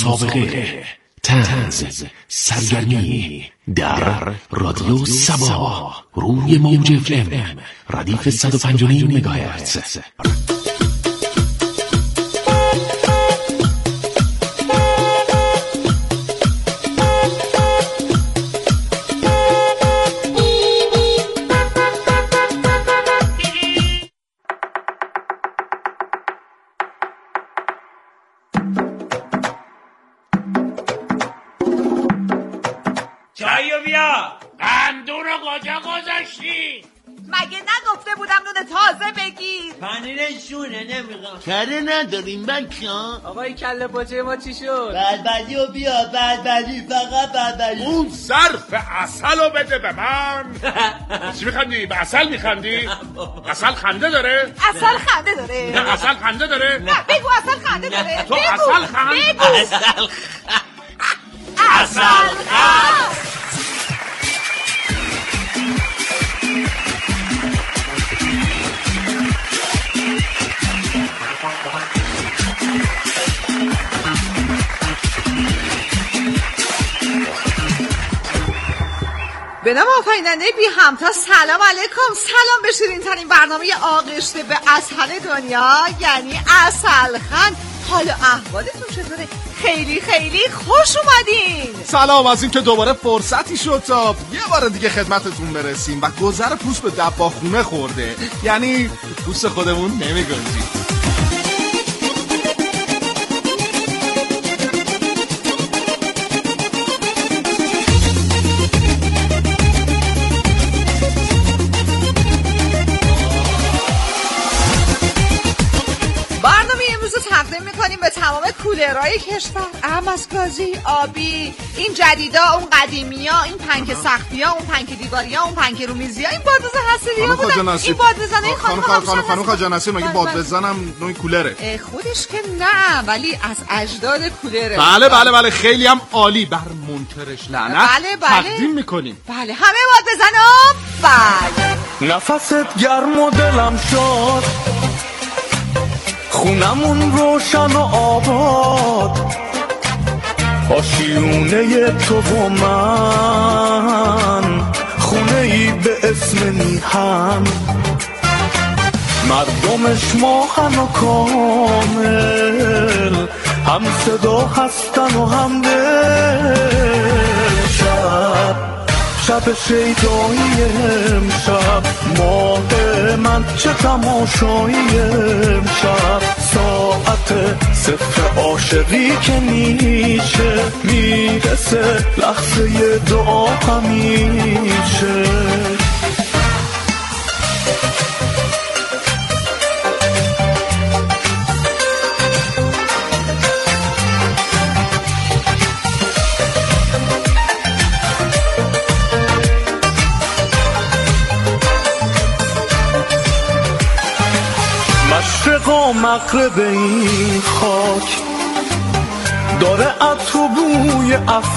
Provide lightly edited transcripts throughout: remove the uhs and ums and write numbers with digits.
مسابقه، طنز، سرگرمی در رادیو سبا روی موج FM ردیف 105 مگاهرتز. مگه نگفته بودم نون تازه بگیر؟ پنیرشونه نمیخوام. کره نداریم بکن. آقای کله پاچه ما چی شد؟ بلبلی و بیا بلبلی، فقط بلبلی. اون ظرف عسل رو بده به من. چی میخندی؟ به عسل میخندی؟ عسل خنده داره؟ عسل خنده داره؟ نه عسل خنده داره؟ نه بگو عسل خنده داره. تو عسل خنده؟ عسل خنده. به نام آفریننده بی همتا، سلام علیکم. سلام به شیرین ترین برنامه آغشته به اسهل دنیا، یعنی عسلخند. حال و احوالتون چطوره؟ خیلی خیلی خوش اومدین. سلام، از این که دوباره فرصتی شد تا یه بار دیگه خدمتتون برسیم و گذر پوست به دباخونه خورده، یعنی پوست خودمون نمیگنجیم. تقدیم میکنیم به تمام کولرهای کشور، احمسگازی، آبی، این جدیدا، اون قدیمیا، این پنکه سختیا، اون پنکه دیواریا، اون پنکه رومیزیا، این بادبزن حسیریا بودن، این بادبزن این خانم خاجه نصیر مگه بادبزنم نوعی کولره؟ خودش که نه، ولی از اجداد کولره. بله خیلی هم عالی. بر منکرش لعنت. بله تقدیم میکنیم. بله همه بادبزنام. بله نفست گرم و دلم شد، خونمون روشن و آباد، آشیونه تو و من، خونه ای به اسم میهن، مردمش ماهن و کامل، هم صدا هستن و هم دل. شب شیدایی امشب، ماه من چه تماشایی امشب، ساعت صفر عاشقی که میشه، میرسه لحظه دعا همیشه. مشرق و مغرب این خاک داره عطر و بوی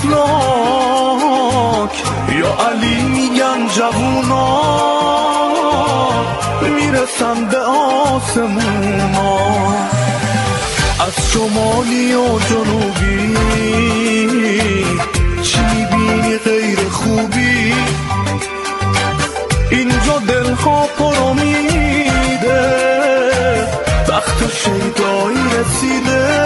افلاک، یا علی میگن جوونا میرسن به آسمونا، از شمالی و جنوبی چی میبینی غیر خوبی، اینجا دلها پر امیده، وقت شیدایی رسیده.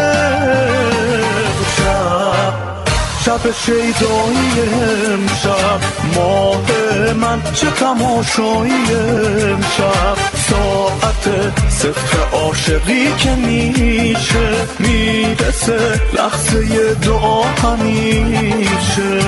شب شیدایی امشب، ماه من چه تماشایی امشب، ساعت صفر عاشقی که میشه، میرسه لحظه دعا همیشه.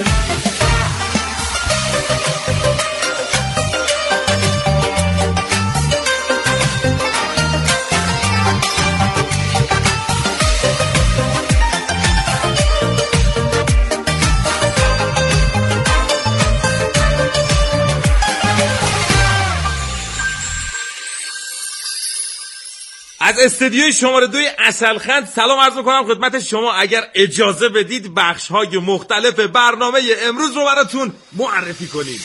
از استودیوی شماره 2 عسلخند سلام عرض میکنم خدمت شما. اگر اجازه بدید بخش‌های مختلف برنامه امروز رو براتون معرفی کنیم.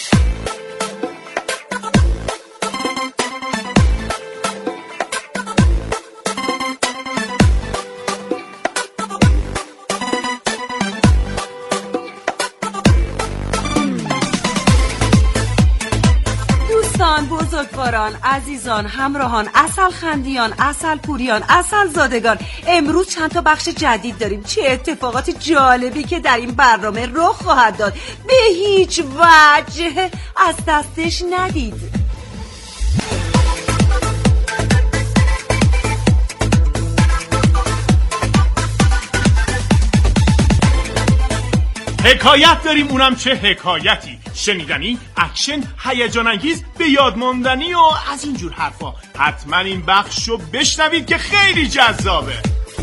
بزرگواران، عزیزان، همراهان، عسل خندیان، عسل پوریان، عسل زادگان، امروز چند تا بخش جدید داریم. چه اتفاقات جالبی که در این برنامه رخ خواهد داد به هیچ وجه از دستش ندید. حکایت داریم، اونم چه حکایتی، شنیدنی، اکشن، هیجان انگیز، به یاد ماندنی و از اینجور حرفا. حتما این بخشو بشنوید که خیلی جذابه.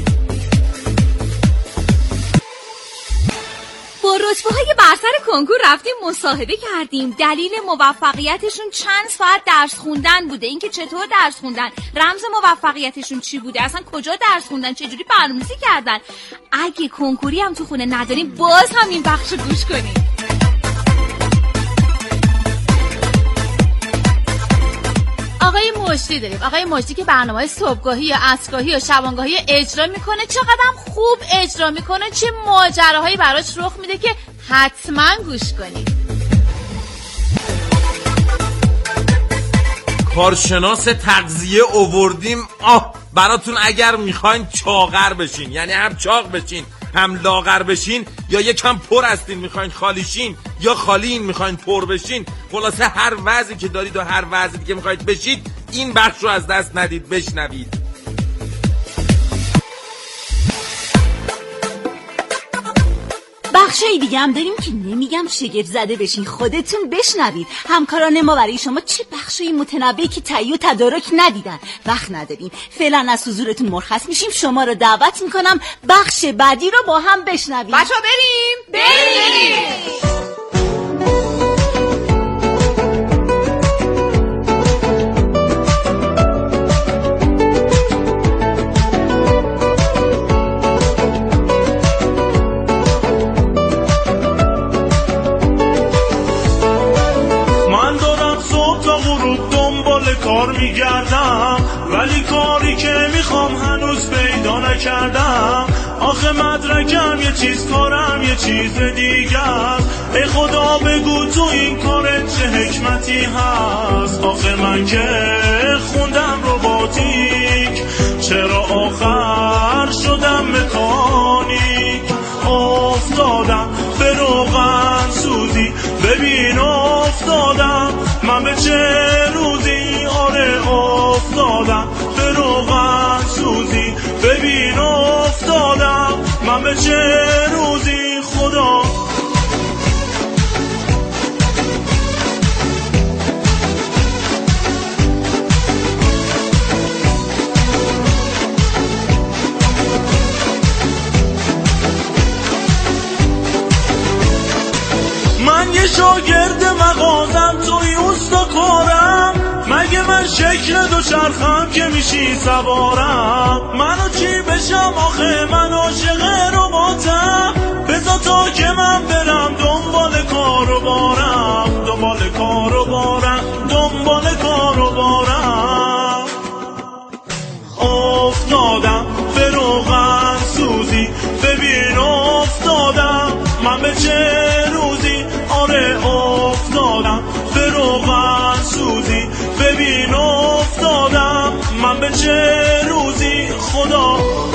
با رتبه‌های برتر کنکور رفتیم مصاحبه کردیم. دلیل موفقیتشون چند ساعت درس خوندن بوده. اینکه چطور درس خوندن، رمز موفقیتشون چی بوده، اصلا کجا درس خوندن، چجوری برنامه‌ریزی کردن. اگه کنکوری هم تو خونه نداریم باز هم این بخشو گوش کنیم. آقای مجدی داریم. آقای مجدی که برنامه‌های صبحگاهی یا عصرگاهی یا شبانگاهی اجرا میکنه. چقدر خوب اجرا میکنه، چه ماجراهایی براش رخ میده که حتما گوش کنید. کارشناس تغذیه آوردیم براتون. اگر میخواین چاقر بشین، یعنی هم چاق بشین هم لاغر بشین، یا یکم پر هستین میخواین خالیشین، یا خالین میخواین پر بشین، خلاصه هر وضعی که دارید و هر وضعی که میخواید بشید، این بخش رو از دست ندید، بشنوید. بخشای دیگه هم داریم که نمیگم شگفت زده بشین، خودتون بشنوید. همکاران ما برای شما چه بخشای متنوعی که تهیه و تدارک ندیدن. وقت نداریم، فعلا از حضورتون مرخص میشیم. شما رو دعوت میکنم بخش بعدی رو با هم بشنویم. بچه‌ها بریم. کار میگردم ولی کاری که میخوام هنوز پیدا نکردم. آخه مدرکم یه چیز، کارم یه چیز دیگر. ای خدا بگو تو این کارت چه حکمتی هست. آخه من که خوندم رباتیک، چرا آخر شدم مکانیک. افتادم به روغن سوزی، ببین افتادم من به چه روزی. آره افتادم به روغن سوزی، ببین افتادم من به چه روزی. خدا من یه شاگرد مغازم، توی اوستا کارم. مگه من شکل دوچرخم که میشی سوارم؟ منو چی بشم آخه، من عاشق رباتم. بذار تا که من برم دنبال کارو بارم، دنبال کارو بارم، دنبال کارو بارم. افتادم به روغن سوزی، ببین افتادم من به چه روزی. آره افتادم به روغن سوزی، ببین افتادم من به چه روزی. خدا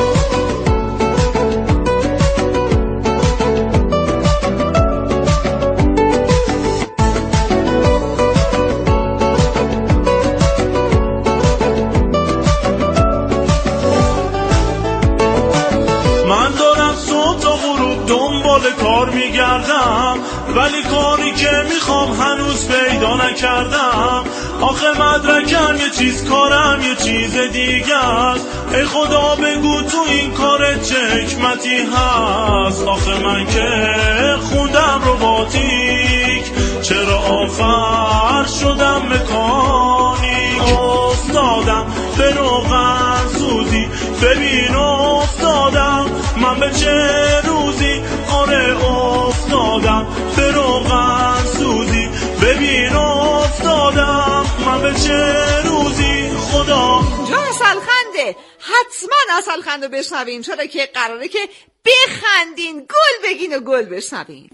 من دارم صبح تا غروب دنبال کار میگردم، ولی کاری که میخوام هنوز پیدا نکردم. آخه مدرکم یه چیز، کارم یه چیز دیگه است. ای خدا بگو تو این کارت چه حکمتی هست. آخه من که خوندم رباتیک، چرا آخر شدم مکانیک. افتادم به روغن سوزی، ببین افتادم من به چه روزی. آره افتادم به روغن سوزی، ببین افتادم من به چه روزی. خدا جا عسلخنده، حتما عسلخند رو بشنوین، چرا که قراره که بخندین، گل بگین و گل بشنوین.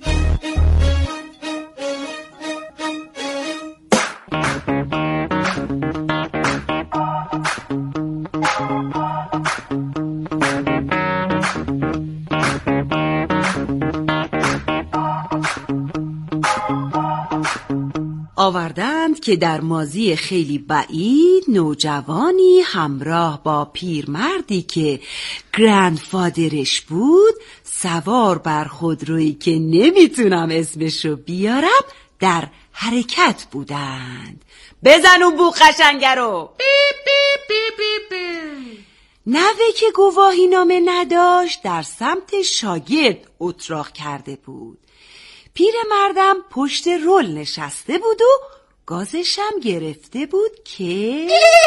آوردند که در ماضی خیلی بعید نوجوانی همراه با پیرمردی که گرندفادرش بود سوار بر خودرویی که نمیتونم اسمشو بیارم در حرکت بودند. بزن اون بوق قشنگه رو. نوه که گواهی نامه نداشت در سمت شاگرد اتراق کرده بود. پیرمردم پشت رول نشسته بود و گازشم گرفته بود که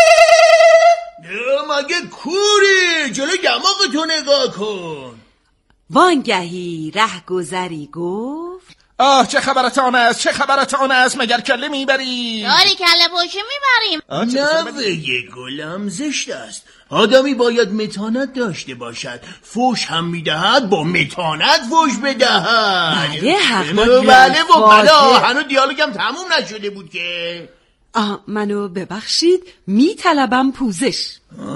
مگه کوری جلو دماغتو نگاه کن. وانگهی رهگذری گفت آه چه خبرتان است، چه خبرتان است، مگر کله میبری؟ داری کله پاچه میبریم. نوه گلم زشت است. آدمی باید متانت داشته باشد. فوش هم میدهد با متانت فوش بدهد. بله حق بله و بلا. هنوز دیالوگم تموم نشده بود که. منو ببخشید میطلبم پوزش.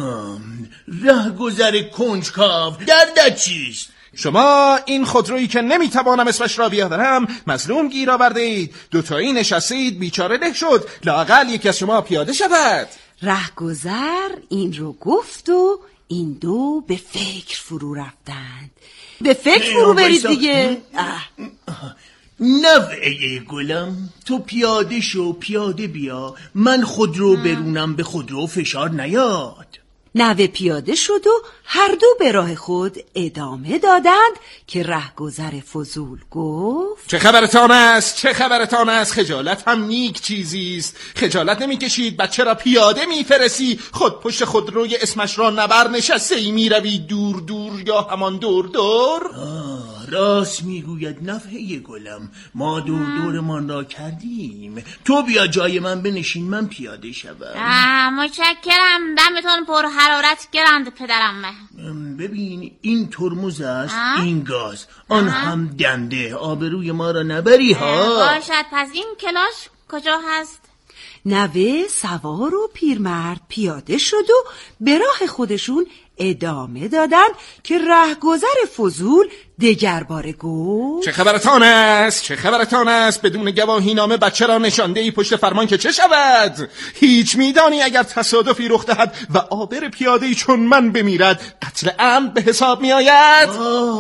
رهگذر کنجکاو دردت چیست؟ شما این خودرویی که نمیتوانم اسمش را بیاورم مظلوم گیر آوردید. دوتایی نشستید بیچاره له شد. لااقل یکی از شما پیاده شود. رهگذر این رو گفت و این دو به فکر فرو رفتند. به فکر فرو برید دیگه. نوه گلم تو پیاده شو پیاده بیا. من خودرو برونم به خودرو فشار نیاد. نوه پیاده شد و هر دو به راه خود ادامه دادند که رهگذر فضول گفت چه خبرتان است، چه خبرتان است. خجالت هم نیک چیزیست. خجالت نمیکشید بچه را پیاده میفرستی. خود پشت خودروی اسمش را نبر نشسته ای میروی دور دور یا همان دور دور. راست میگوید نوه گلم. ما دور دورمان را کردیم. تو بیا جای من بنشین من پیاده شوم. متشکرم. دمتون پر حرارت گرند پدرم. ببین این ترمز است این گاز آن هم دنده. آبروی ما را نبری ها. باشد. پس این کلاش کجا هست؟ نوه سوار و پیرمرد پیاده شد و به راه خودشون ادامه دادن که رهگذر فضول دگر باره گفت چه خبرتان است، چه خبرتان است. بدون گواهی نامه بچه را نشانده ای پشت فرمان که چه شود؟ هیچ میدانی اگر تصادفی رخ دهد و آبر پیاده‌ای چون من بمیرد قتل عمد به حساب می آید؟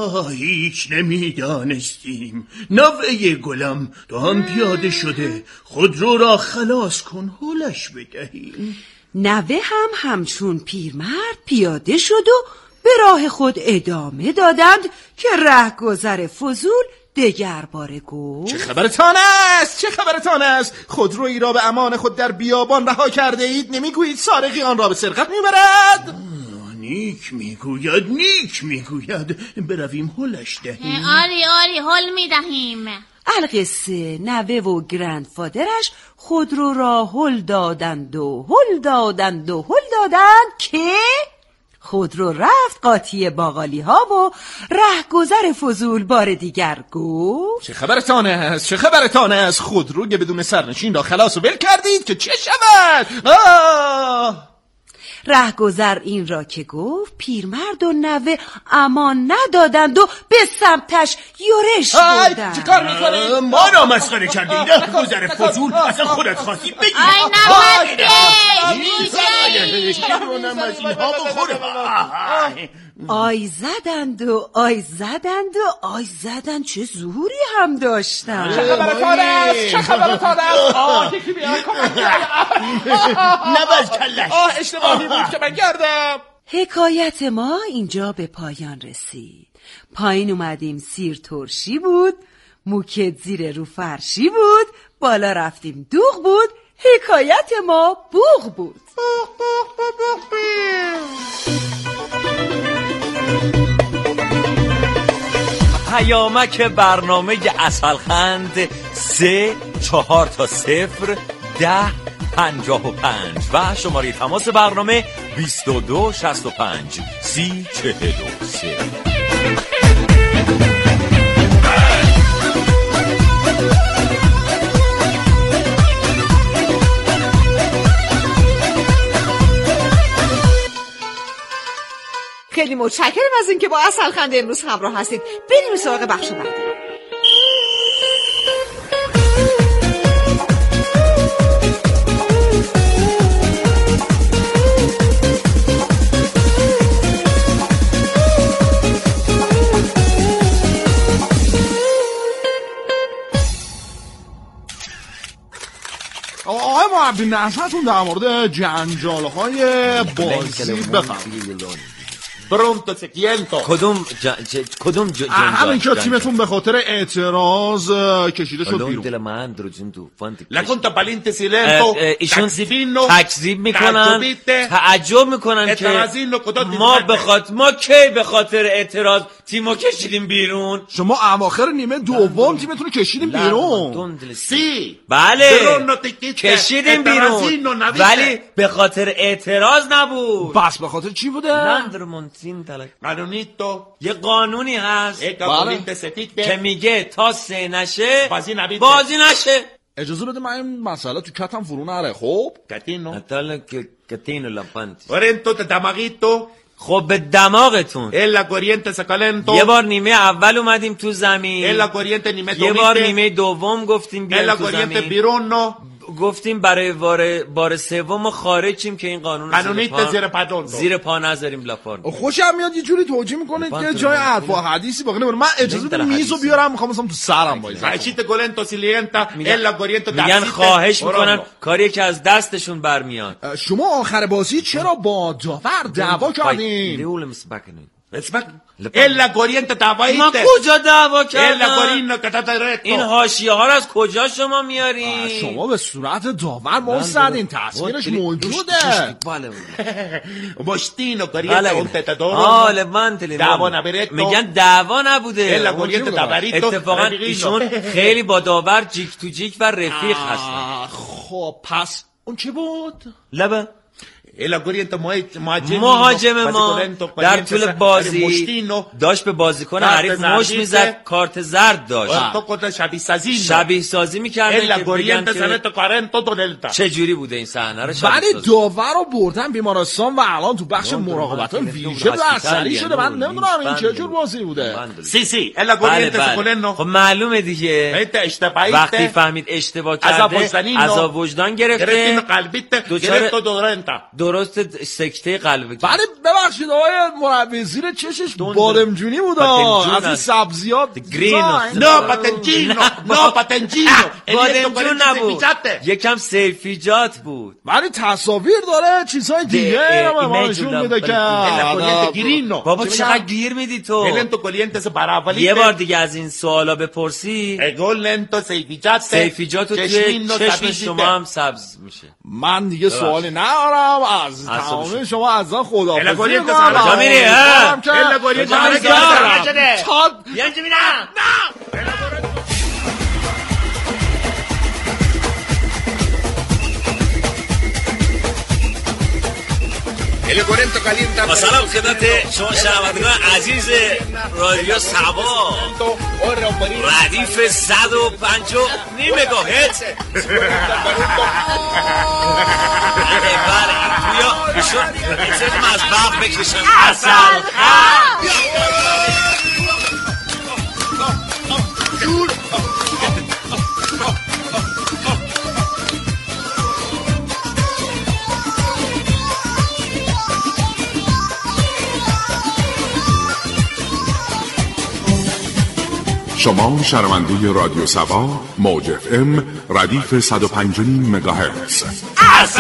هیچ نمیدانستیم. نوه گلم تو هم پیاده شده خودرو را خلاص کن هولش بدهیم. نوه هم همچون پیرمرد پیاده شد و به راه خود ادامه دادند که رهگذر فضول دگر باره گفت چه خبرتان است، چه خبرتان است. خودرویی را به امان خود در بیابان رها کرده اید. نمیگویید سارقی آن را به سرقت میبرد؟ نیک میگوید، نیک میگوید. برویم هلش دهیم. آری هل میدهیم. القصه نوه و گرندفادرش خودرو را هل دادند و هل دادند و هل دادند که خودرو رفت قاطی باقالی ها و رهگذر فضول بار دیگر گفت چه خبرتان است، چه خبرتان است. خودرو که بدون سرنشین را خلاص و ول کردید که چه شود؟ رهگذر این را که گفت پیرمرد و نوه امان ندادند و به سمتش یورش بردند. چه کار میکنید؟ ما را مسخره کردید. رهگذر فضول اصلا خودت خواستی بگی. آی آی زدند و آی زدند و آی زدند. چه زوری هم داشتند. چه خبرتان است، چه خبرتان است. یکی بیاد کمک. نباز کلش. اشتباهی بود که من کردم. حکایت ما اینجا به پایان رسید. پایین اومدیم سیر ترشی بود، موکت زیر رو فرشی بود، بالا رفتیم دوغ بود، حکایت ما بوغ بود. پیامک برنامه عسلخند 3-4-0-10-55 و شماره تماس برنامه 2265-30-43. خیلی متشکرم از اینکه با عسلخند امروز همراه هستید. بریم سراغ بخش بعدی. آقای مربی نظرتون در مورد جنجال‌های بازی بفرمایید. برونتو سکینتو کدوم همین که تیمتون به خاطر اعتراض کشیده شد بیرون. لکنتا پالینت سیلنتو ایشون تکذیب میکنن، تعجب میکنن که ما کی به خاطر اعتراض تیمو کشیدیم بیرون. شما اواخر نیمه دوم تیمتون کشیدیم بیرون. بله کشیدیم بیرون ولی به خاطر اعتراض نبود. پس به خاطر چی بوده؟ قانونیتو یه قانونی هست که میگه تا 3 نشه بازی نشه. اجازه بده من این مسئله تو کتم فرو نره. خب کاتینو لامپانتی ورنتو دماغیتو. خب به دماغتون یه بار نیمه اول اومدیم تو زمین، یه بار نیمه دوم گفتیم بیایم تو زمین، گفتیم برای بار سوم خارجیم که این قانون زیر پا نذاریم لاپار. خوشم میاد یه جوری توجیه میکنه که جای حرف و حدیثی باقی نمونه. من اجازه بده میزو بیارم، میخوام تو سرم میگن خواهش میکنن کاری که از دستشون برمیاد. شما آخر بازی چرا با داور دعوا کردین؟ ما کجا دعوا کردیم؟ این حاشیه ها رو از کجا شما میارین؟ شما به صورت داور مستدین، تصویرش موجوده. میگن دعوا نبوده. اتفاقا ایشون خیلی با داور جیک تو جیک و رفیق هستن. خب پس اون چی بود؟ لبه مهاجم ما در طول بازی داشت به بازیکن حریف مشت میزد، کارت زرد داشت. شبیه سازی میکردن که بگن که چه جوری بوده این صحنه رو. ولی داور رو بردن بیمارستان و الان تو بخش مراقبت ویژه بستری شده. من نمیدونم این چه جور بازی بوده. خب معلومه دیگه، وقتی فهمید اشتباه کرده عذاب وجدان گرفته، درست سکته قلبی. ولی ببخشید آقای مربی زیر چشش بادمجونی بود، از این سبزیات نه پاتنجینو بادمجون نبود، یکم سیفیجات بود. ولی تصاویر داره چیزهای دیگه نشون میده که بابا چقدر گیر میدی تو. یه بار دیگه از این سوالا بپرسی سیفیجات توی چشم شما هم سبز میشه. من دیگه سوالی ندارم از تمام شما. از خداحافظی با سلام خدمت شما شنوندگان عزیز رادیو سبا ردیف 105.9 مگاهرتز. بله ایشون از برق بکشن اصل شما شنونده رادیو سبا موج FM ردیف 105.9 مگاهرتز. اصل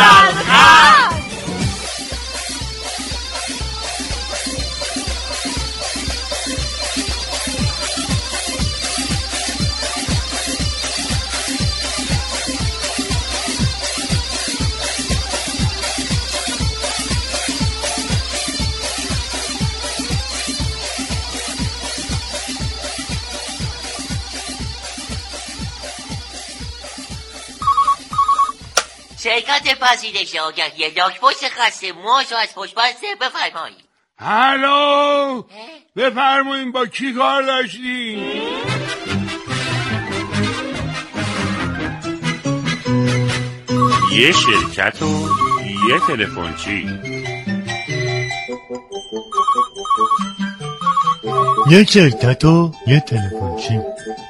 شرکت پذیرش آگهی لاک‌پشت خسته موهاشو از پشت بسته بفرمایید. هلو بفرمایید با کی کار داشتین؟ یه شرکت و یه تلفنچی. یه شرکت و یه تلفنچی.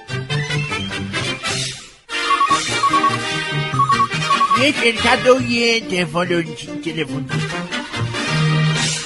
یه شرکت و یه تلفن.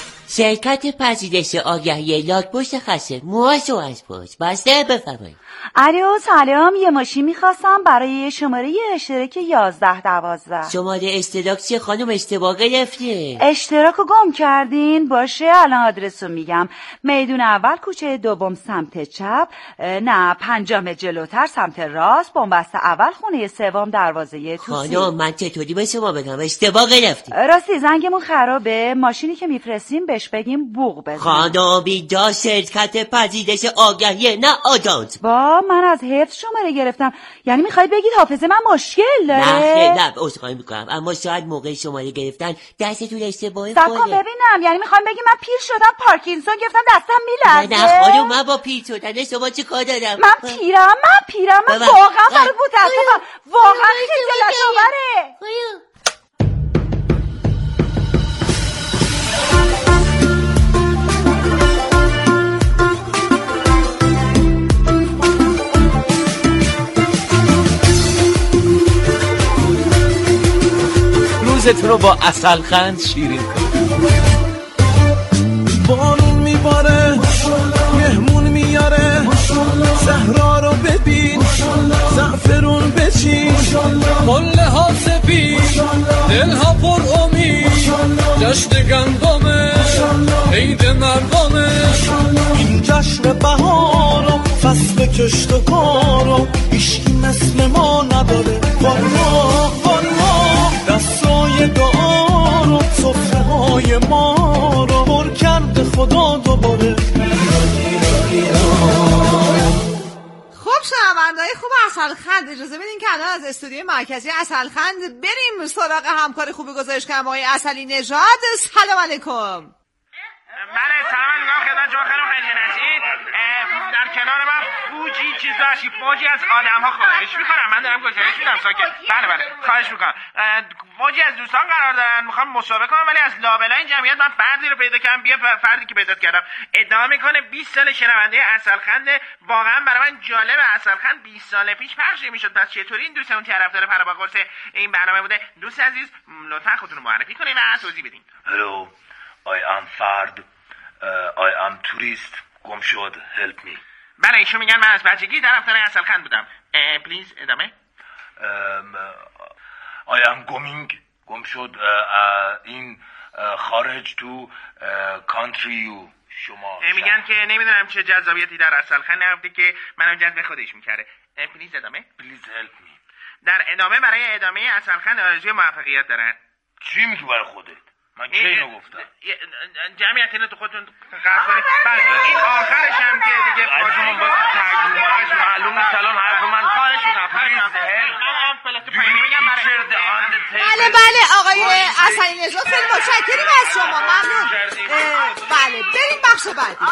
شرکت پذیرش آگهی لاک‌پشت خسته موهاشو از پشت بسته بفرمایید. الو سلام، یه ماشین میخواستم برای شماره اشتراک 1112. شماره اشتراک چه خانم؟ اشتباه گرفته. اشتراک رو گم کردین؟ باشه الان آدرس رو میگم. میدون اول کوچه دوم سمت چپ، نه 5 جلوتر سمت راست، بنبست اول خونه سوم دروازه توسی. خانم من چطوری به شما بگم اشتباه گرفتی؟ راستی زنگمون خرابه، ماشینی که میفرستیم بهش بگیم بوق بزن. خانم اینجا شرکت پذیرش آگهیه نه آژانس. با من از حفظ شماره گرفتم، یعنی میخواید بگید حافظه من مشکل داره؟ نه عذرخواهی میکنم، اما شاید موقع شماره گرفتن دستتون اشتباهی کنه. صبر کن ببینم، یعنی میخوایم بگیم من پیر شدم پارکینسون گرفتم دستم میلرزه؟ نه خانم من با پیر شدن شما چی کار دارم؟ من پیرم من واقعا برات متاسفم، واقعا خجالت آوره. روزتون رو با عسلخند شیرین کنید. بارون میباره مهمون میاره، صحرا رو ببین زعفرون بچین، قله ها سفید دل ها پر امید، جشن گندمه عید مردمه، این جشن بهارم فصل کشت و کارم، هیچکی مثل ما نداره والا والا، دستای دعا رو صفحه های ما رو پر کرد خدا دوباره. خب شنونده‌های خوب عسلخند، اجازه بدین که الان از استودیوی مرکزی عسلخند بریم سراغ همکار خوب گزارشگر آقای عسلی نژاد. سلام علیکم. بله سلام میگم خدمت شما خیلی خجالتی. در کنار من فوجی چیز داشتی، فوجی از آدم ها خواهش میکنم، من دارم گزارش میدم ساکت. بله خواهش میکنم. فوجی از دوستان قرار دارن میخوام مسابقه کنم، ولی از لابلای این جمعیت من فردی رو پیدا کردم، بیا فردی که پیدا کردم ادعا میکنه 20 سال شنونده عسلخند. واقعا برای من جالبه، عسلخند 20 سال پیش پخش میشد، پس چطوری این دوستمون طرفدار پرا قرص این برنامه بوده؟ دوست عزیز لطفا خودتون رو معرفی کنید و توضیح بدین. Hello, I am Fard. I am tourist. گم شد. Help me. بله ایشون میگن من از بچگی طرفدار عسلخند بودم. پلیز ادامه. I am going. گم شد این خارج تو country you. شما میگن که نمیدونم چه جذابیتی در عسلخند نهفته که منو جذب خودش میکرده. پلیز ادامه. Please help me. در ادامه برای ادامه عسلخند آرزوی موفقیت دارن. چی میگی برای خودت؟ من کی اینو گفتم؟ جمعیت اینو تو خودتون قرض کنید. این آخرش هم که دیگه شما با ترجمه‌اش معلوم نیست الان حرف من. خواهش می‌کنم بله آقای عسلی نژاد خیلی متشکریم از شما، ممنون. بله بریم بخش بعدی.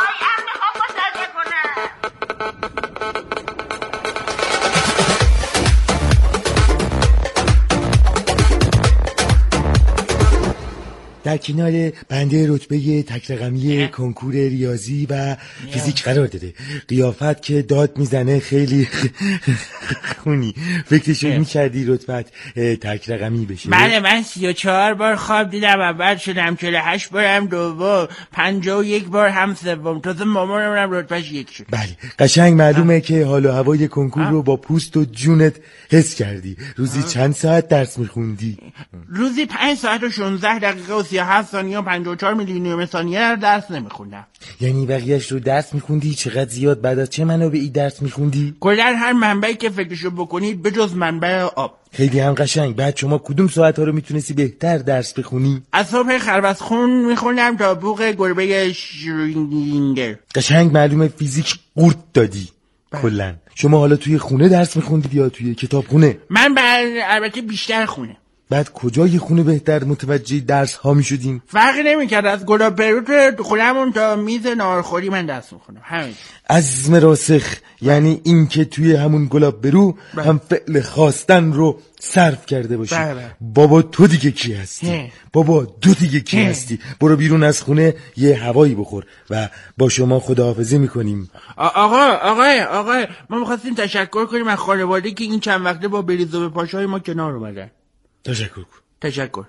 در کنار بنده رتبه تک رقمی کنکور ریاضی و فیزیک قرار داره. قیافت که داد میزنه خیلی خونی. فکرشو میکردی رتبت تک رقمی بشه؟ بله من 34 بار خواب دیدم، اول شدم 48 بارم دوم، 51 بار هم سوم، تازه مامانم رتبهش 1 شد. بله قشنگ معلومه که حال و هوای کنکور رو با پوست و جونت حس کردی. روزی چند ساعت درس میخوندی؟ روزی 5 ساعت و 16 دقیقه و 37 ثانیه و 54 میلیونیوم ثانیه درس نمیخوندم. یعنی بقیه‌اش رو درس میخوندی؟ چقدر زیاد؟ بعد از چه منابعی درس میخوندی؟ کلاً هر منبعی که فکرشو بکنید بجز منبع آب. خیلی هم قشنگ. بعد شما کدوم ساعت ها رو میتونستی بهتر درس بخونی؟ از صبح خربزخون میخوندم تا بوق گربه شرینگر. قشنگ معلومه فیزیک قورت دادی. کلاً شما حالا توی خونه درس میخوندید یا توی کتابخونه؟ من البته بیشتر خونه. بعد کجای خونه بهتر متوجه درس ها می شدیم؟ فرقی نمی کرد، از گلاب پروت خونمون تا میز ناهارخوری من درس میخونم. همین عزم راسخ، یعنی این که توی همون گلاب برو هم فعل خواستن رو صرف کرده باشی. بابا تو دیگه کی هستی؟ بابا تو دیگه کی هستی؟ برو بیرون از خونه یه هوایی بخور و با شما خداحافظی میکنیم. آقا ما میخواستیم تشکر کنیم از خانواده که این چند وقته با بریز و پاشای ما کنار اومدن. تشکر.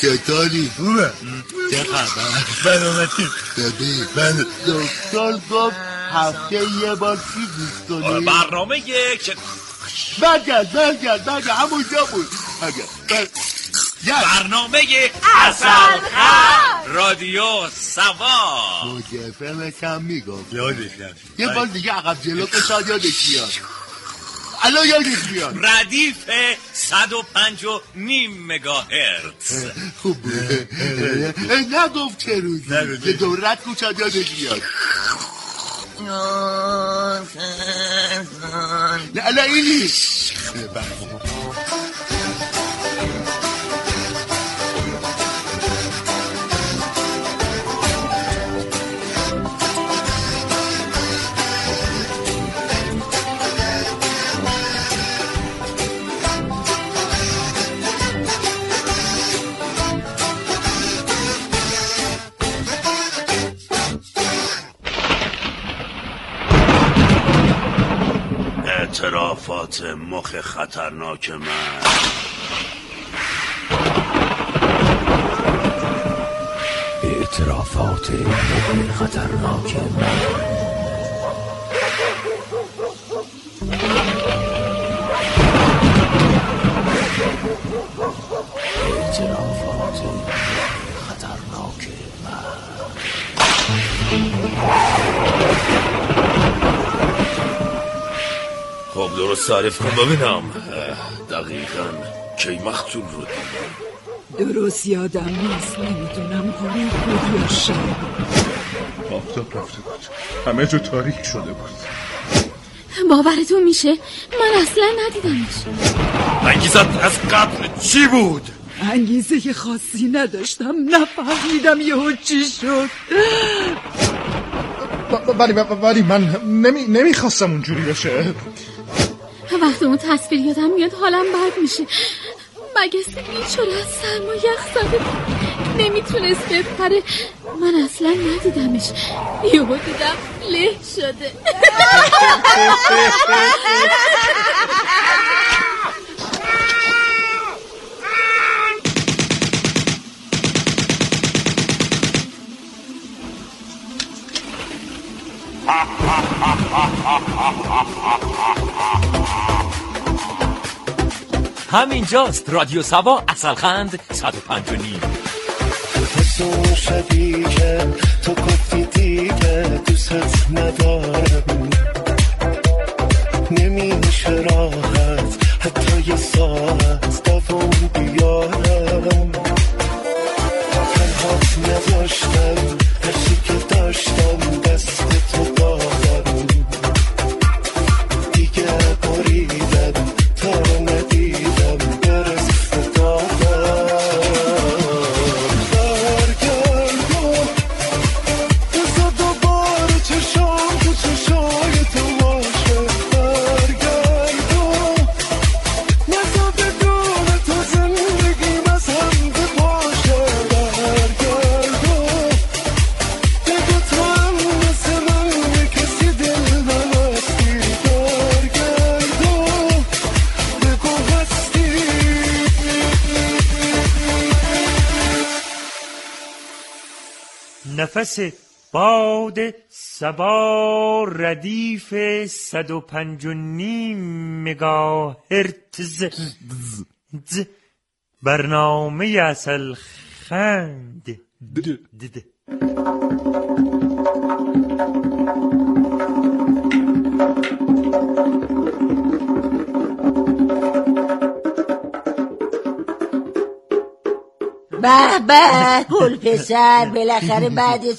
چطوری؟ خوبه چه خبر؟ برامتی ببین من دکتر گفت هفته یه بار چی دوست داری؟ برنامه یک برگرد همونجا بود برنامه اصالخان رادیو سوا مجفمش هم میگفت یادشم یه بار دیگه عقب جلو شاید یادش بیاد الان یادش بیاد ردیف 105.5 مگاهرتز خوب بود نگفت چه روزی که دورت کن شاید یادش بیاد نه الان اینی اعترافات مخ خطرناک من اعترافات مخ خطرناک من اعترافات خطرناک من خب درست تعریف کن ببینم دقیقاً کی مقتول رو دیدم درست یادم نیست نمیدونم غروب یا شب آفتاب رفته بود همه جو تاریک شده بود باورتون میشه من اصلا ندیدمش انگیزت از قبل چی بود؟ انگیزه خاصی نداشتم نفهمیدم یهو چی شد ولی من نمیخواستم اونجوری بشه وقتی اون تصویر یادم میاد حالم بد میشه مگس بیچاره از سرما یخ زده نمیتونست بپره من اصلا ندیدمش یهو دیدم له شده همینجاست رادیو سوا اصالخند 105.5 حسون شدی که تو گفتی دیگه دوست ندارم نمیشه راحت حتی یه ساعت دوام بیارم تنهات نداشتم هرچی که داشتم دست تو دادم دیگه بریدم تا ندیدم برس دادم برگردم بزا دوباره چشام تو چشای تو باشه برگردم نزا بدون تو زندگیم از هم بپاشه برگردم بگو تو هم مثل من یه کسی دل نمستی برگردم بگو هستی نفس باد صبا ردیف 105.5 مگاهرتز برنامه اصالخند به به گل پسر بالاخره بعد